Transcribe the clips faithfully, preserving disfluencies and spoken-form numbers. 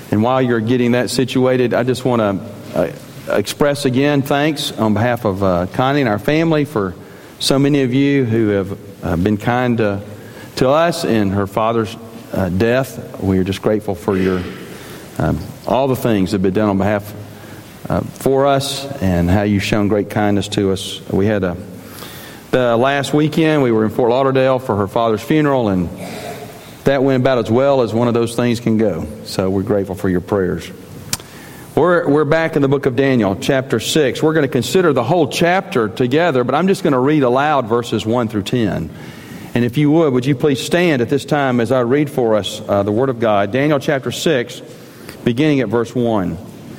And while you're getting that situated, I just want to uh, express again thanks on behalf of uh, Connie and our family for so many of you who have uh, been kind to, to us in her father's uh, death. We are just grateful for your um, all the things that have been done on behalf uh, for us and how you've shown great kindness to us. We had a the last weekend we were in Fort Lauderdale for her father's funeral, and that went about as well as one of those things can go. So we're grateful for your prayers. We're, we're back in the book of Daniel, chapter six. We're going to consider the whole chapter together, but I'm just going to read aloud verses one through ten. And if you would, would you please stand at this time as I read for us uh, the Word of God. Daniel chapter six, beginning at verse one.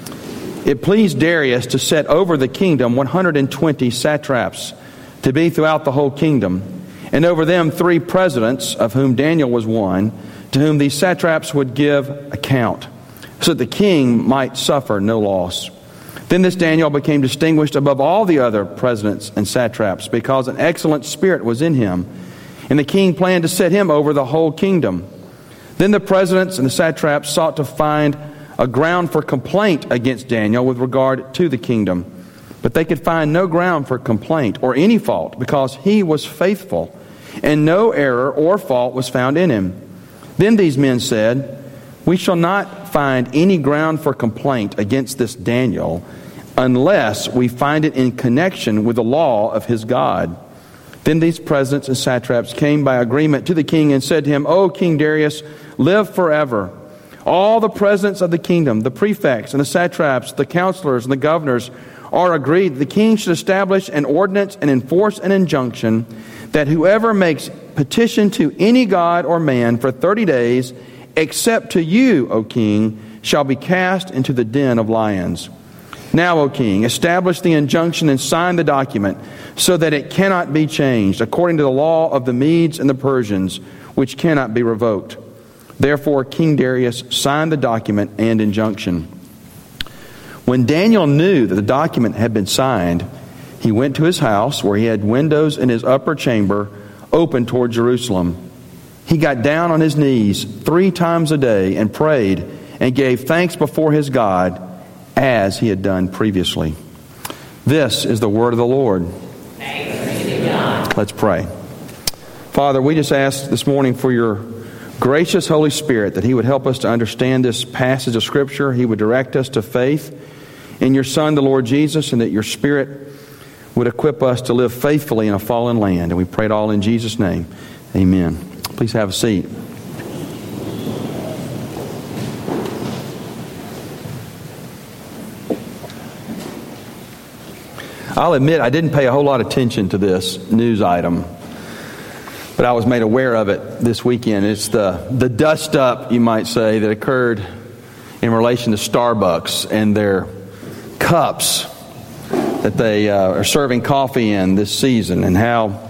It pleased Darius to set over the kingdom one hundred twenty satraps, to be throughout the whole kingdom, and over them three presidents, of whom Daniel was one, to whom these satraps would give account, so that the king might suffer no loss. Then this Daniel became distinguished above all the other presidents and satraps, because an excellent spirit was in him, and the king planned to set him over the whole kingdom. Then the presidents and the satraps sought to find a ground for complaint against Daniel with regard to the kingdom, but they could find no ground for complaint or any fault, because he was faithful, and no error or fault was found in him. Then these men said, "We shall not find any ground for complaint against this Daniel unless we find it in connection with the law of his God." Then these presidents and satraps came by agreement to the king and said to him, "O King Darius, live forever. All the presidents of the kingdom, the prefects and the satraps, the counselors and the governors are agreed that the king should establish an ordinance and enforce an injunction that whoever makes petition to any god or man for thirty days, except to you, O king, shall be cast into the den of lions. Now, O king, establish the injunction and sign the document, so that it cannot be changed, according to the law of the Medes and the Persians, which cannot be revoked." Therefore King Darius signed the document and injunction. When Daniel knew that the document had been signed, he went to his house, where he had windows in his upper chamber open toward Jerusalem. He got down on his knees three times a day and prayed and gave thanks before his God, as he had done previously. This is the word of the Lord. Thanks be to God. Let's pray. Father, we just ask this morning for your gracious Holy Spirit, that He would help us to understand this passage of Scripture. He would direct us to faith in your Son, the Lord Jesus, and that your Spirit would equip us to live faithfully in a fallen land. And we pray it all in Jesus' name. Amen. Please have a seat. I'll admit I didn't pay a whole lot of attention to this news item, but I was made aware of it this weekend. It's the, the dust-up, you might say, that occurred in relation to Starbucks and their cups that they uh, are serving coffee in this season, and how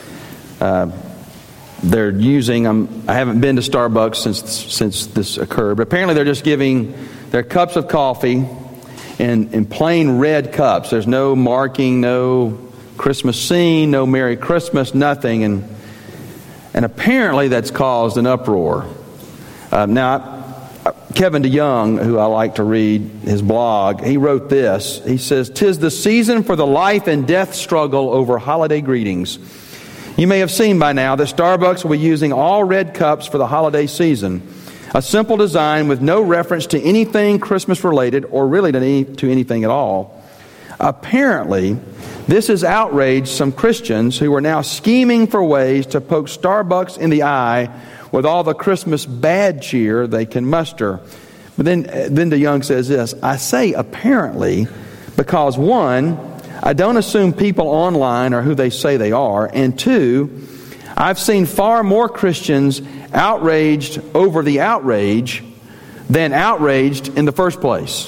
uh, they're using them. I haven't been to Starbucks since since this occurred, but apparently they're just giving their cups of coffee in, in plain red cups. There's no marking, no Christmas scene, no Merry Christmas, nothing, and and apparently that's caused an uproar. Uh, now, Kevin DeYoung, who I like to read his blog, he wrote this. He says, "'Tis the season for the life and death struggle over holiday greetings. You may have seen by now that Starbucks will be using all red cups for the holiday season. A simple design with no reference to anything Christmas related, or really to, any, to anything at all. Apparently, this has outraged some Christians who are now scheming for ways to poke Starbucks in the eye with all the Christmas bad cheer they can muster." But then, then DeYoung says this, "I say apparently because, one, I don't assume people online are who they say they are, and two, I've seen far more Christians outraged over the outrage than outraged in the first place."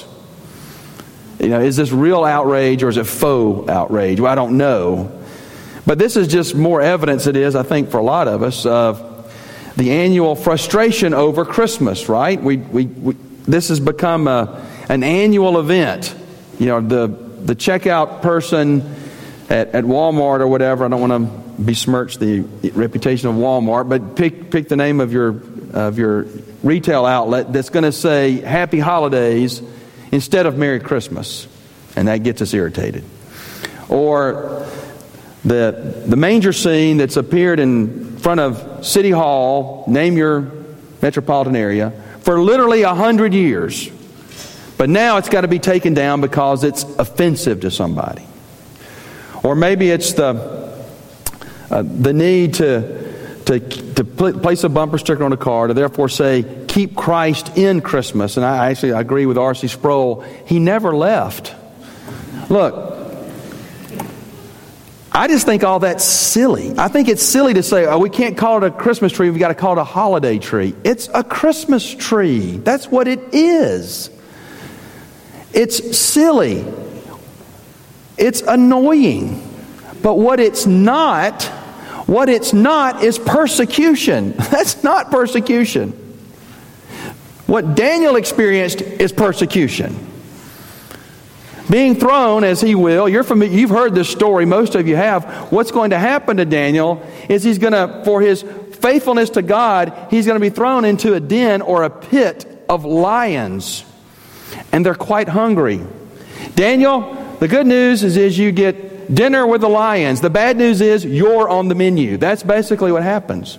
You know, is this real outrage or is it faux outrage? Well, I don't know. But this is just more evidence, it is, I think, for a lot of us, of the annual frustration over Christmas, right? We, we, we this has become a, an annual event. You know, the the checkout person at, at Walmart or whatever, I don't want to besmirch the reputation of Walmart, but pick pick the name of your of your retail outlet that's going to say Happy Holidays instead of Merry Christmas. And that gets us irritated. Or the, the manger scene that's appeared in front of City Hall, name your metropolitan area, for literally a hundred years. But now it's got to be taken down because it's offensive to somebody. Or maybe it's the uh, the need to to to pl- place a bumper sticker on a car to therefore say, keep Christ in Christmas. And I actually agree with R C Sproul. He never left. Look, I just think all that's silly. I think it's silly to say, oh, we can't call it a Christmas tree, we've got to call it a holiday tree. It's a Christmas tree. That's what it is. It's silly. It's annoying. But what it's not, what it's not is persecution. That's not persecution. What Daniel experienced is persecution. Being thrown, as he will, you're familiar, you've heard this story, most of you have. What's going to happen to Daniel is he's going to, for his faithfulness to God, he's going to be thrown into a den or a pit of lions. And they're quite hungry. Daniel, the good news is, is you get dinner with the lions. The bad news is you're on the menu. That's basically what happens.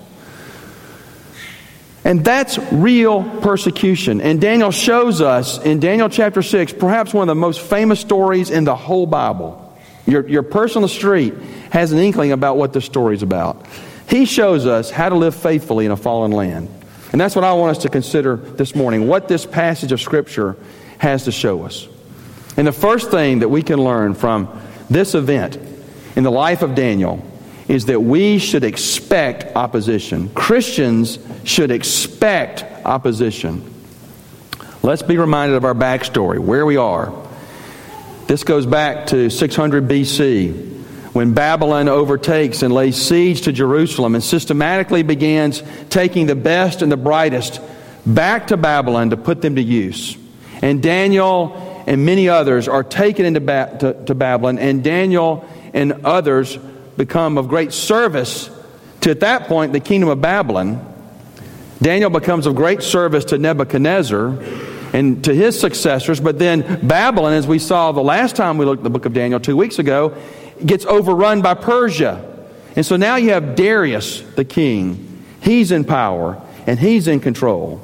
And that's real persecution. And Daniel shows us in Daniel chapter six, perhaps one of the most famous stories in the whole Bible. Your, your person on the street has an inkling about what this story is about. He shows us how to live faithfully in a fallen land. And that's what I want us to consider this morning, what this passage of Scripture has to show us. And the first thing that we can learn from this event in the life of Daniel is that we should expect opposition. Christians should expect opposition. Let's be reminded of our backstory, where we are. This goes back to six hundred B C, when Babylon overtakes and lays siege to Jerusalem and systematically begins taking the best and the brightest back to Babylon to put them to use. And Daniel and many others are taken into ba- to, to Babylon, and Daniel and others become of great service to, at that point, the kingdom of Babylon. Daniel becomes of great service to Nebuchadnezzar and to his successors, but then Babylon, as we saw the last time we looked at the book of Daniel two weeks ago, gets overrun by Persia. And so now you have Darius the king. He's in power and he's in control.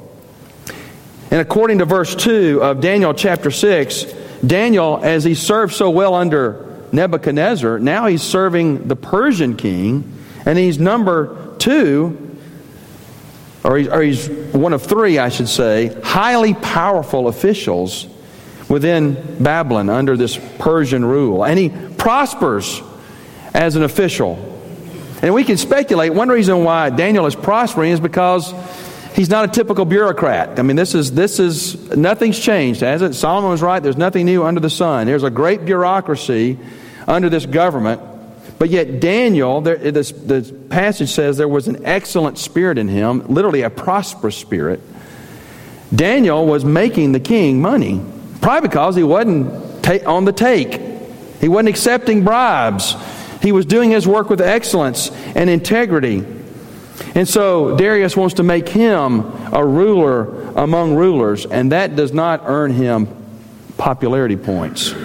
And according to verse two of Daniel chapter six, Daniel, as he served so well under Nebuchadnezzar, now he's serving the Persian king, and he's number two, or, he, or he's one of three, I should say, highly powerful officials within Babylon under this Persian rule. And he prospers as an official. And we can speculate, one reason why Daniel is prospering is because he's not a typical bureaucrat. I mean, this is, this is, nothing's changed, has it? Solomon was right, there's nothing new under the sun. There's a great bureaucracy under this government. But yet Daniel, there, this, this passage says there was an excellent spirit in him, literally a prosperous spirit. Daniel was making the king money, probably because he wasn't ta- on the take. He wasn't accepting bribes. He was doing his work with excellence and integrity. And so Darius wants to make him a ruler among rulers, and that does not earn him popularity points.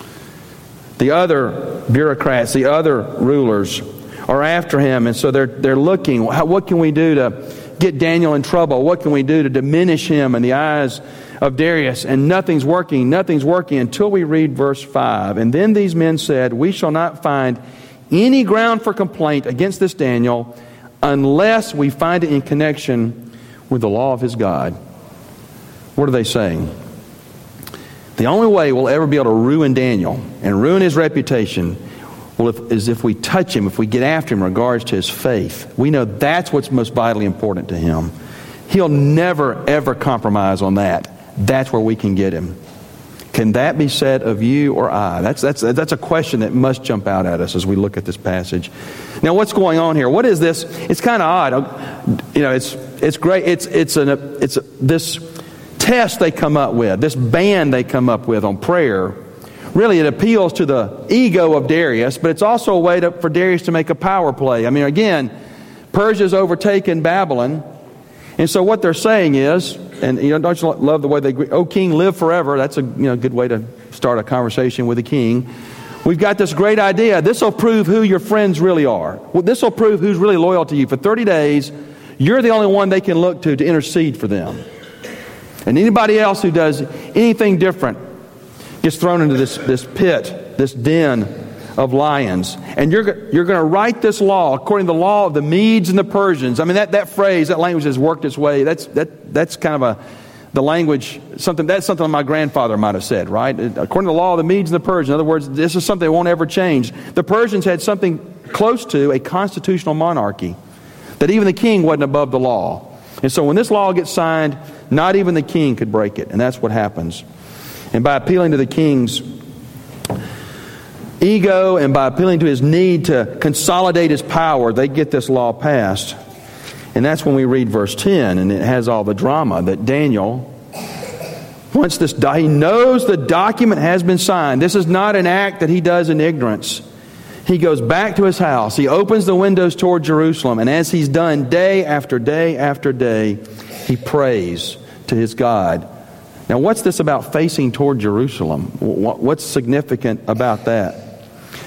The other bureaucrats, the other rulers are after him, and so they're they're looking, what can we do to get Daniel in trouble? What can we do to diminish him in the eyes of Darius? And nothing's working, nothing's working until we read verse five. And then these men said, we shall not find any ground for complaint against this Daniel unless we find it in connection with the law of his God. What are they saying? The only way we'll ever be able to ruin Daniel and ruin his reputation well, if, is if we touch him, if we get after him in regards to his faith. We know that's what's most vitally important to him. He'll never, ever compromise on that. That's where we can get him. Can that be said of you or I? That's that's that's a question that must jump out at us as we look at this passage. Now, what's going on here? What is this? It's kind of odd. You know, it's it's great. It's it's an it's a, this test they come up with, this ban they come up with on prayer. Really, it appeals to the ego of Darius, but it's also a way to, for Darius to make a power play. I mean, again, Persia's overtaken Babylon, And so what they're saying is, and you know, don't you love the way they agree? "O king, live forever." That's a you know good way to start a conversation with a king. We've got this great idea. This will prove who your friends really are. Well, this will prove who's really loyal to you. For thirty days, you're the only one they can look to to intercede for them. And anybody else who does anything different gets thrown into this, this pit, this den of lions. And you're, you're going to write this law according to the law of the Medes and the Persians. I mean, that, that phrase, that language has worked its way. That's, that, that's kind of a, the language, something, that's something my grandfather might have said, right? According to the law of the Medes and the Persians. In other words, this is something that won't ever change. The Persians had something close to a constitutional monarchy, that even the king wasn't above the law. And so when this law gets signed, not even the king could break it. And that's what happens. And by appealing to the king's ego and by appealing to his need to consolidate his power, they get this law passed. And that's when we read verse ten, and it has all the drama that Daniel, once this, he knows the document has been signed. This is not an act that he does in ignorance. He goes back to his house. He opens the windows toward Jerusalem. And as he's done day after day after day, he prays to his God. Now, what's this about facing toward Jerusalem? What's significant about that?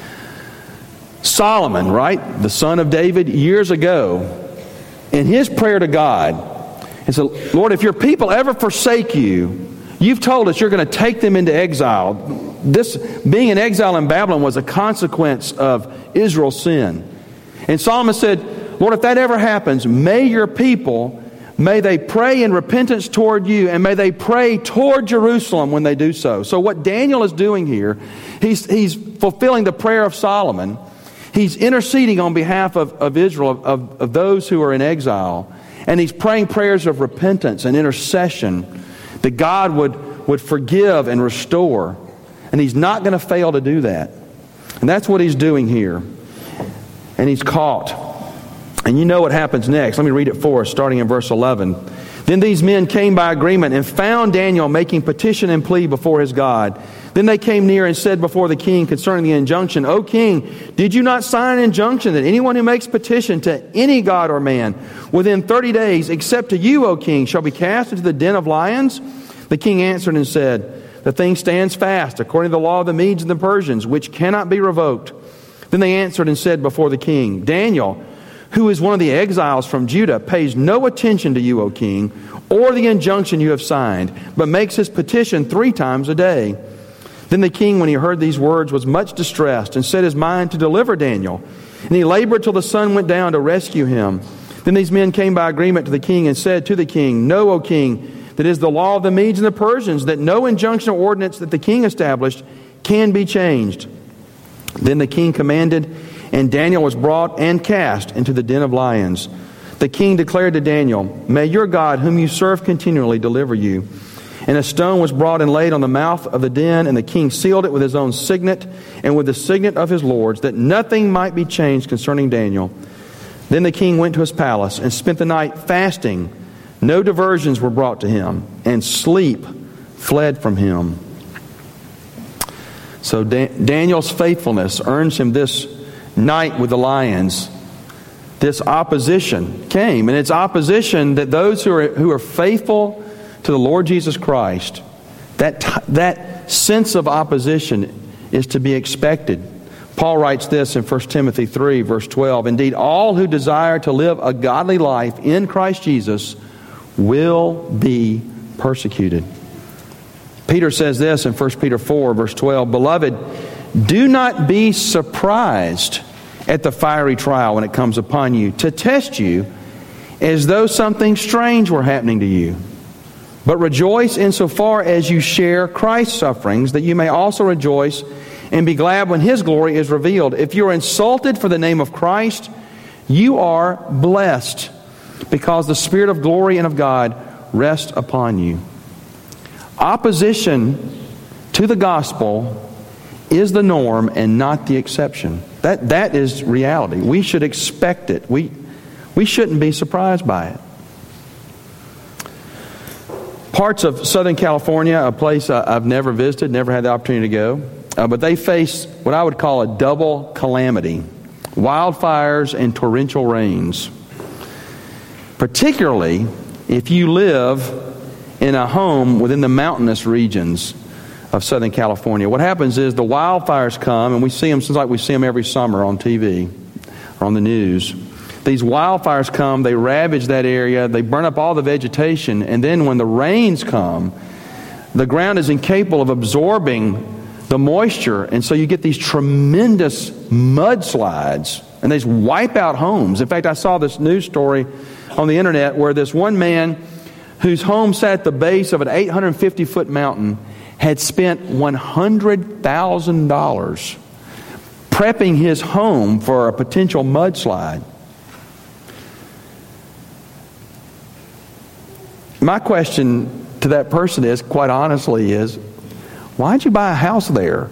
Solomon, right, the son of David, years ago, in his prayer to God, he said, "Lord, if your people ever forsake you, you've told us you're going to take them into exile." This being in exile in Babylon was a consequence of Israel's sin. And Solomon said, "Lord, if that ever happens, may your people, may they pray in repentance toward you, and may they pray toward Jerusalem when they do so." So what Daniel is doing here, he's, he's fulfilling the prayer of Solomon. He's interceding on behalf of, of Israel, of, of those who are in exile. And he's praying prayers of repentance and intercession that God would, would forgive and restore. And he's not going to fail to do that. And that's what he's doing here. And he's caught. And you know what happens next. Let me read it for us, starting in verse eleven. "Then these men came by agreement and found Daniel making petition and plea before his God. Then they came near and said before the king concerning the injunction, 'O king, did you not sign an injunction that anyone who makes petition to any god or man within thirty days, except to you, O king, shall be cast into the den of lions?' The king answered and said, 'The thing stands fast according to the law of the Medes and the Persians, which cannot be revoked.' Then they answered and said before the king, 'Daniel, who is one of the exiles from Judah, pays no attention to you, O king, or the injunction you have signed, but makes his petition three times a day.' Then the king, when he heard these words, was much distressed and set his mind to deliver Daniel. And he labored till the sun went down to rescue him. Then these men came by agreement to the king and said to the king, 'Know, O king, that is the law of the Medes and the Persians, that no injunction or ordinance that the king established can be changed.' Then the king commanded, and Daniel was brought and cast into the den of lions. The king declared to Daniel, 'May your God, whom you serve continually, deliver you.' And a stone was brought and laid on the mouth of the den, and the king sealed it with his own signet and with the signet of his lords, that nothing might be changed concerning Daniel. Then the king went to his palace and spent the night fasting. No diversions were brought to him, and sleep fled from him." So Daniel's faithfulness earns him this night with the lions. This opposition came, and it's opposition that those who are who are faithful to the Lord Jesus Christ, that that sense of opposition is to be expected. Paul writes this in First Timothy three, verse twelve, "Indeed, all who desire to live a godly life in Christ Jesus will be persecuted." Peter says this in First Peter four, verse twelve, "Beloved, do not be surprised at the fiery trial when it comes upon you, to test you as though something strange were happening to you. But rejoice insofar as you share Christ's sufferings, that you may also rejoice and be glad when His glory is revealed. If you are insulted for the name of Christ, you are blessed, because the Spirit of glory and of God rests upon you." Opposition to the gospel is the norm and not the exception. That that is reality. We should expect it. We we shouldn't be surprised by it. Parts of Southern California, a place I've never visited, never had the opportunity to go, uh, but they face what I would call a double calamity: wildfires and torrential rains. Particularly if you live in a home within the mountainous regions of Southern California. What happens is the wildfires come, and we see them, seems like we see them every summer on T V or on the news. These wildfires come, they ravage that area, they burn up all the vegetation, and then when the rains come, the ground is incapable of absorbing the moisture, and so you get these tremendous mudslides, and they just wipe out homes. In fact, I saw this news story on the internet where this one man whose home sat at the base of an eight hundred fifty foot mountain had spent one hundred thousand dollars prepping his home for a potential mudslide. My question to that person is, quite honestly, is, why'd you buy a house there?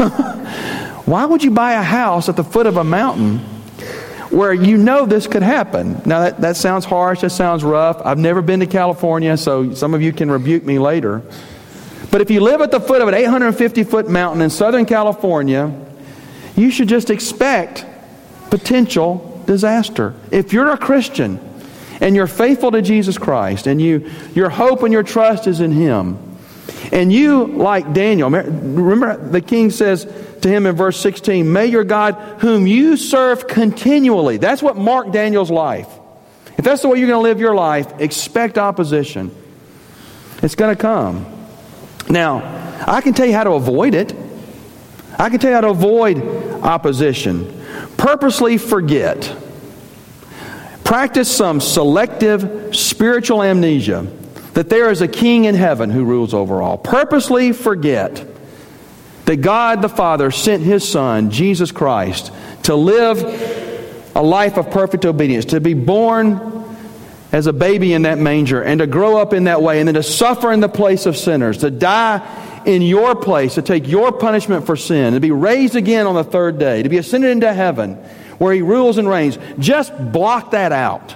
Why would you buy a house at the foot of a mountain where you know this could happen? Now, that, that sounds harsh, that sounds rough. I've never been to California, so some of you can rebuke me later. But if you live at the foot of an eight hundred fifty foot mountain in Southern California, you should just expect potential disaster. If you're a Christian and you're faithful to Jesus Christ and you your hope and your trust is in Him, and you, like Daniel, remember the king says to him in verse sixteen, may your God whom you serve continually. That's what marked Daniel's life. If that's the way you're going to live your life, expect opposition. It's going to come. Now, I can tell you how to avoid it. I can tell you how to avoid opposition. Purposely forget. Practice some selective spiritual amnesia that there is a king in heaven who rules over all. Purposely forget that God the Father sent His Son, Jesus Christ, to live a life of perfect obedience, to be born as a baby in that manger, and to grow up in that way, and then to suffer in the place of sinners, to die in your place, to take your punishment for sin, to be raised again on the third day, to be ascended into heaven, where He rules and reigns. Just block that out.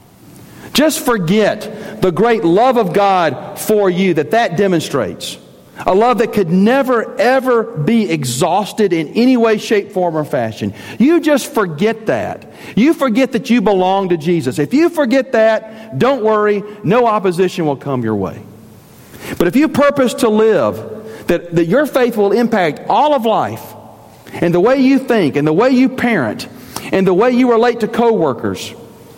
Just forget the great love of God for you that that demonstrates. A love that could never, ever be exhausted in any way, shape, form, or fashion. You just forget that. You forget that you belong to Jesus. If you forget that, don't worry, no opposition will come your way. But if you purpose to live, that, that your faith will impact all of life, and the way you think, and the way you parent, and the way you relate to coworkers,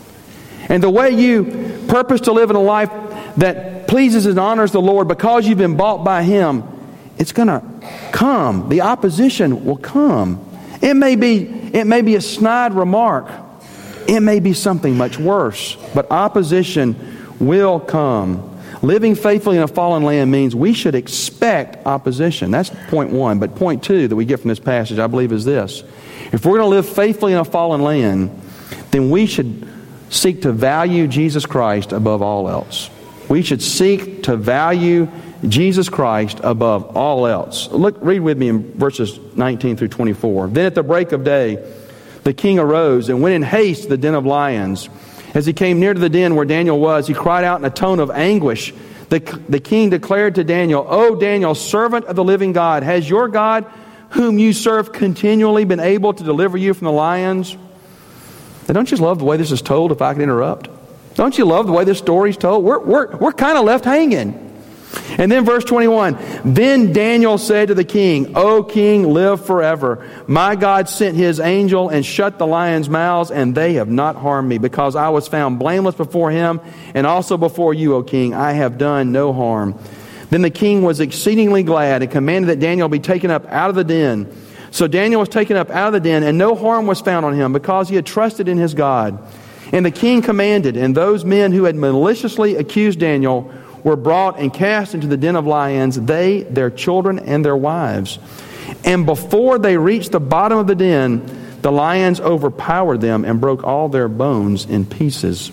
and the way you purpose to live in a life that pleases and honors the Lord because you've been bought by Him, it's going to come. The opposition will come. It may be, it may be a snide remark. It may be something much worse. But opposition will come. Living faithfully in a fallen land means we should expect opposition. That's point one. But point two that we get from this passage, I believe, is this. If we're going to live faithfully in a fallen land, then we should seek to value Jesus Christ above all else. We should seek to value Jesus Christ above all else. Look, read with me in verses nineteen through twenty-four. Then at the break of day, the king arose and went in haste to the den of lions. As he came near to the den where Daniel was, he cried out in a tone of anguish. The, the king declared to Daniel, O Daniel, servant of the living God, has your God, whom you serve continually, been able to deliver you from the lions? Now, don't you love the way this is told, if I can interrupt? Don't you love the way this story is told? We're, we're, we're kind of left hanging. And then verse twenty-one, then Daniel said to the king, O king, live forever. My God sent His angel and shut the lions' mouths, and they have not harmed me, because I was found blameless before Him, and also before you, O king. I have done no harm. Then the king was exceedingly glad and commanded that Daniel be taken up out of the den. So Daniel was taken up out of the den, and no harm was found on him, because he had trusted in his God. And the king commanded, and those men who had maliciously accused Daniel were brought and cast into the den of lions, they, their children, and their wives. And before they reached the bottom of the den, the lions overpowered them and broke all their bones in pieces.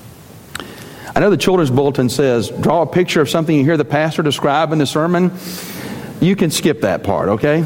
I know the children's bulletin says, draw a picture of something you hear the pastor describe in the sermon. You can skip that part, okay?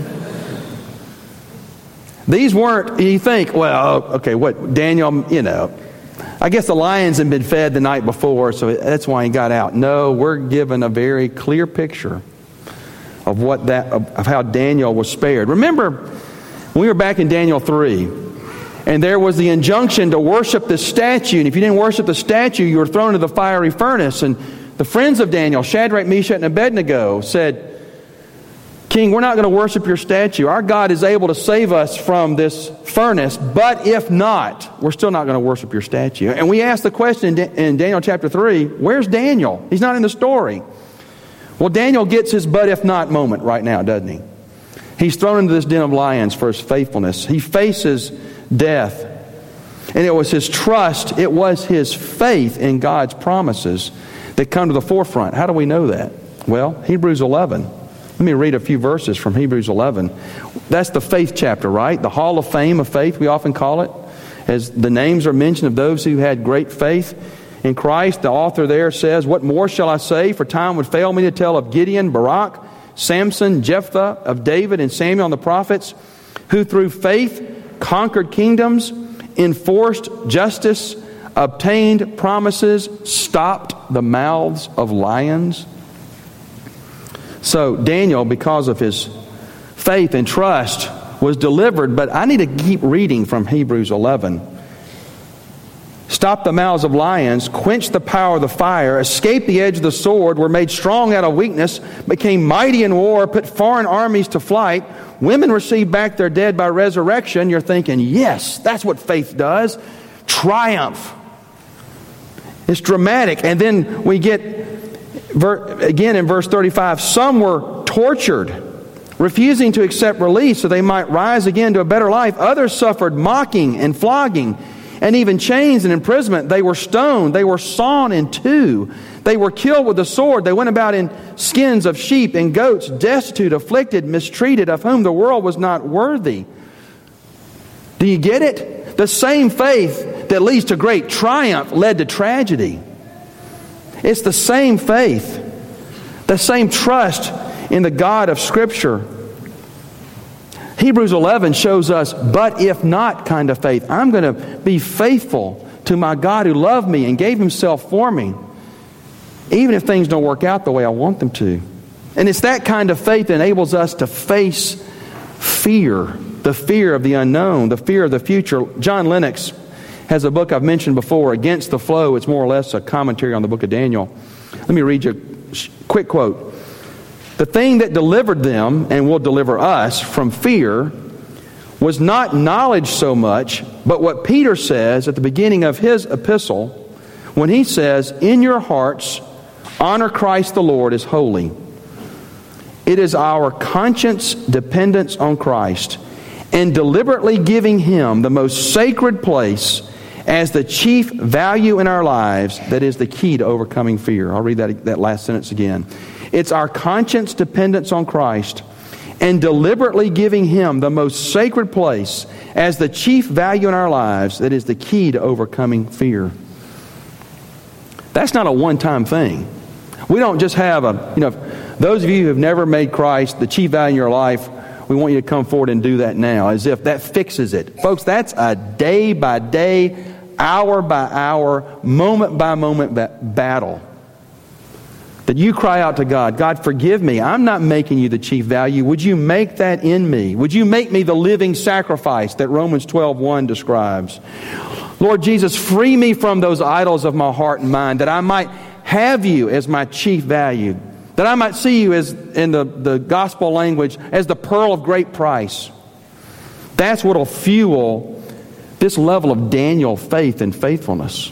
These weren't, you think, well, okay, what, Daniel, you know, I guess the lions had been fed the night before, so that's why he got out. No, we're given a very clear picture of what that, of how Daniel was spared. Remember, when we were back in Daniel three, And there was the injunction to worship the statue. And if you didn't worship the statue, you were thrown into the fiery furnace. And the friends of Daniel, Shadrach, Meshach, and Abednego, said, King, we're not going to worship your statue. Our God is able to save us from this furnace, but if not, we're still not going to worship your statue. And we asked the question in Daniel chapter three, where's Daniel? He's not in the story. Well, Daniel gets his but if not moment right now, doesn't he? He's thrown into this den of lions for his faithfulness. He faces death. And it was his trust, it was his faith in God's promises that come to the forefront. How do we know that? Well, Hebrews eleven. Let me read a few verses from Hebrews eleven. That's the faith chapter, right? The Hall of Fame of faith, we often call it. As the names are mentioned of those who had great faith in Christ, the author there says, what more shall I say? For time would fail me to tell of Gideon, Barak, Samson, Jephthah, of David and Samuel and the prophets, who through faith conquered kingdoms, enforced justice, obtained promises, stopped the mouths of lions. So Daniel, because of his faith and trust, was delivered. But I need to keep reading from Hebrews eleven. Stopped the mouths of lions, quenched the power of the fire, escaped the edge of the sword, were made strong out of weakness, became mighty in war, put foreign armies to flight. Women received back their dead by resurrection. You're thinking, yes, that's what faith does. Triumph. It's dramatic. And then we get again in verse thirty-five, some were tortured, refusing to accept release so they might rise again to a better life. Others suffered mocking and flogging and even chains and imprisonment. They were stoned. They were sawn in two. They were killed with the sword. They went about in skins of sheep and goats, destitute, afflicted, mistreated, of whom the world was not worthy. Do you get it? The same faith that leads to great triumph led to tragedy. It's the same faith, the same trust in the God of Scripture. Hebrews eleven shows us, but if not kind of faith. I'm going to be faithful to my God who loved me and gave himself for me, even if things don't work out the way I want them to. And it's that kind of faith that enables us to face fear, the fear of the unknown, the fear of the future. John Lennox has a book I've mentioned before, Against the Flow. It's more or less a commentary on the book of Daniel. Let me read you a quick quote. The thing that delivered them and will deliver us from fear was not knowledge so much, but what Peter says at the beginning of his epistle when he says, in your hearts, honor Christ the Lord as holy. It is our conscience dependence on Christ and deliberately giving him the most sacred place as the chief value in our lives that is the key to overcoming fear. I'll read that, that last sentence again. It's our conscience dependence on Christ and deliberately giving him the most sacred place as the chief value in our lives that is the key to overcoming fear. That's not a one-time thing. We don't just have a, you know, those of you who have never made Christ the chief value in your life, we want you to come forward and do that now, as if that fixes it. Folks, that's a day-by-day, hour-by-hour, moment-by-moment ba- battle. That you cry out to God, God, forgive me. I'm not making you the chief value. Would you make that in me? Would you make me the living sacrifice that Romans twelve one describes? Lord Jesus, free me from those idols of my heart and mind, that I might have you as my chief value. That I might see you as, in the, the gospel language, as the pearl of great price. That's what will fuel this level of Daniel faith and faithfulness.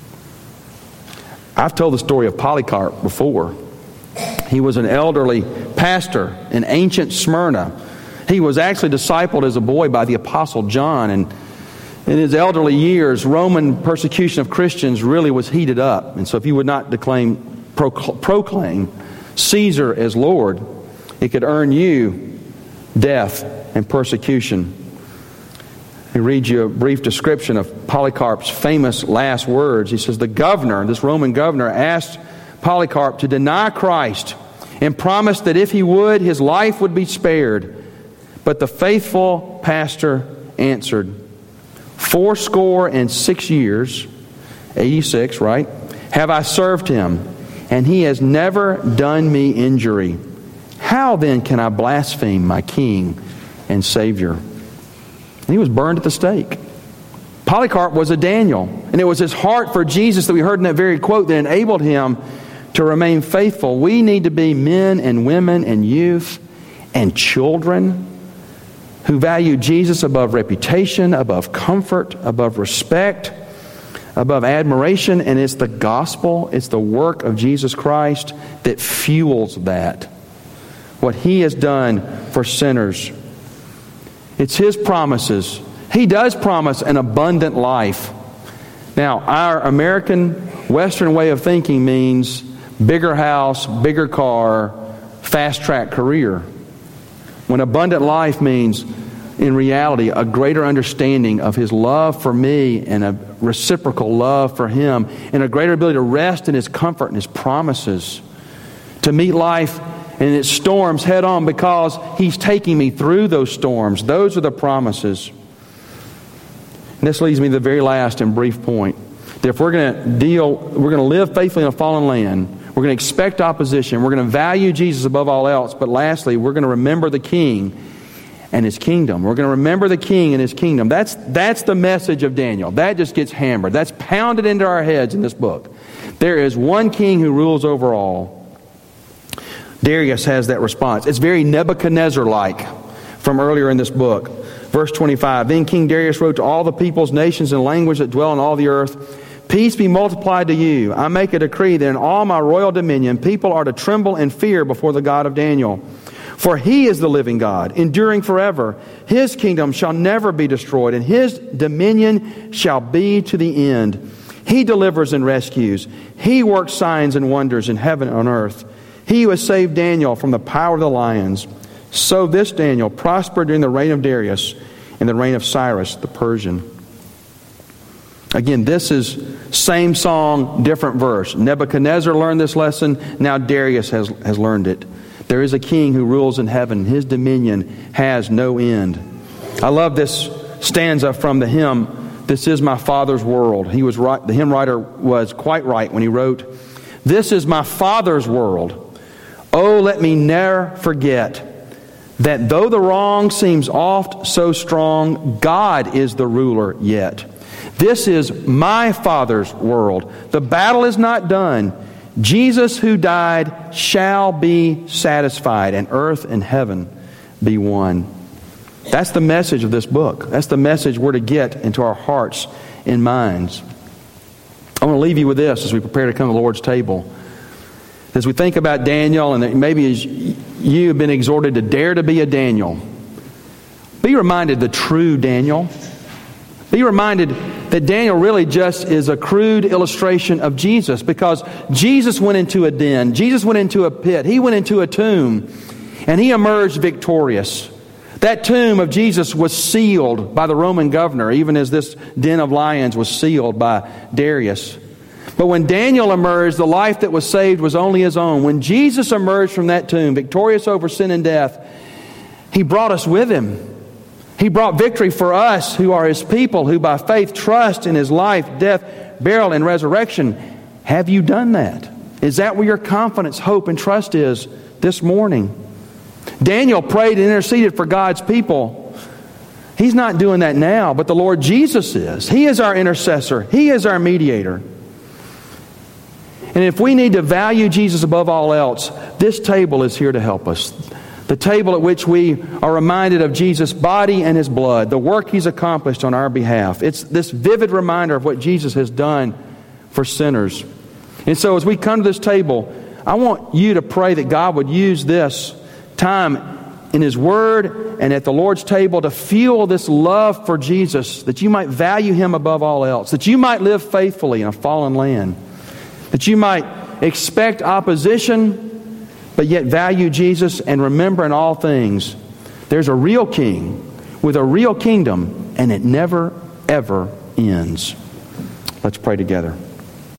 I've told the story of Polycarp before. He was an elderly pastor in ancient Smyrna. He was actually discipled as a boy by the Apostle John. And in his elderly years, Roman persecution of Christians really was heated up. And so if he would not declaim, proclaim Caesar as Lord, it could earn you death and persecution. He reads you a brief description of Polycarp's famous last words. He says, the governor, this Roman governor, asked Polycarp to deny Christ and promised that if he would, his life would be spared. But the faithful pastor answered, fourscore and six years, eighty-six, right, have I served him, and he has never done me injury. How then can I blaspheme my King and Savior? And he was burned at the stake. Polycarp was a Daniel, and it was his heart for Jesus that we heard in that very quote that enabled him to remain faithful. We need to be men and women and youth and children who value Jesus above reputation, above comfort, above respect, above admiration, and it's the gospel, it's the work of Jesus Christ that fuels that. What He has done for sinners. It's His promises. He does promise an abundant life. Now, our American Western way of thinking means bigger house, bigger car, fast-track career. When abundant life means, in reality, a greater understanding of His love for me and a reciprocal love for Him and a greater ability to rest in His comfort and His promises. To meet life and its storms head on because He's taking me through those storms. Those are the promises. And this leads me to the very last and brief point. That if we're going to deal, we're going to live faithfully in a fallen land, we're going to expect opposition, we're going to value Jesus above all else, but lastly, we're going to remember the King and His kingdom. We're going to remember the King and His kingdom. That's, that's the message of Daniel. That just gets hammered. That's pounded into our heads in this book. There is one King who rules over all. Darius has that response. It's very Nebuchadnezzar-like from earlier in this book. Verse twenty-five, Then King Darius wrote to all the peoples, nations, and languages that dwell on all the earth, Peace be multiplied to you. I make a decree that in all my royal dominion, people are to tremble and fear before the God of Daniel. For He is the living God, enduring forever. His kingdom shall never be destroyed, and His dominion shall be to the end. He delivers and rescues. He works signs and wonders in heaven and on earth. He who has saved Daniel from the power of the lions. So this Daniel prospered during the reign of Darius and the reign of Cyrus the Persian. Again, this is same song, different verse. Nebuchadnezzar learned this lesson. Now Darius has, has learned it. There is a king who rules in heaven. His dominion has no end. I love this stanza from the hymn, This is my Father's world. He was right. The hymn writer was quite right when he wrote, This is my Father's world. Oh, let me ne'er forget that though the wrong seems oft so strong, God is the ruler yet. This is my Father's world. The battle is not done. Jesus who died shall be satisfied, and earth and heaven be one. That's the message of this book. That's the message we're to get into our hearts and minds. I want to leave you with this as we prepare to come to the Lord's table. As we think about Daniel, and maybe as you have been exhorted to dare to be a Daniel, be reminded the true Daniel. Be reminded that Daniel really just is a crude illustration of Jesus, because Jesus went into a den. Jesus went into a pit. He went into a tomb, and He emerged victorious. That tomb of Jesus was sealed by the Roman governor, even as this den of lions was sealed by Darius. But when Daniel emerged, the life that was saved was only his own. When Jesus emerged from that tomb, victorious over sin and death, He brought us with Him. He brought victory for us who are His people, who by faith trust in His life, death, burial, and resurrection. Have you done that? Is that where your confidence, hope, and trust is this morning? Daniel prayed and interceded for God's people. He's not doing that now, but the Lord Jesus is. He is our intercessor. He is our mediator. And if we need to value Jesus above all else, this table is here to help us. The table at which we are reminded of Jesus' body and His blood, the work He's accomplished on our behalf. It's this vivid reminder of what Jesus has done for sinners. And so as we come to this table, I want you to pray that God would use this time in His Word and at the Lord's table to fuel this love for Jesus, that you might value Him above all else, that you might live faithfully in a fallen land, that you might expect opposition, but yet value Jesus and remember in all things, there's a real King with a real kingdom, and it never, ever ends. Let's pray together.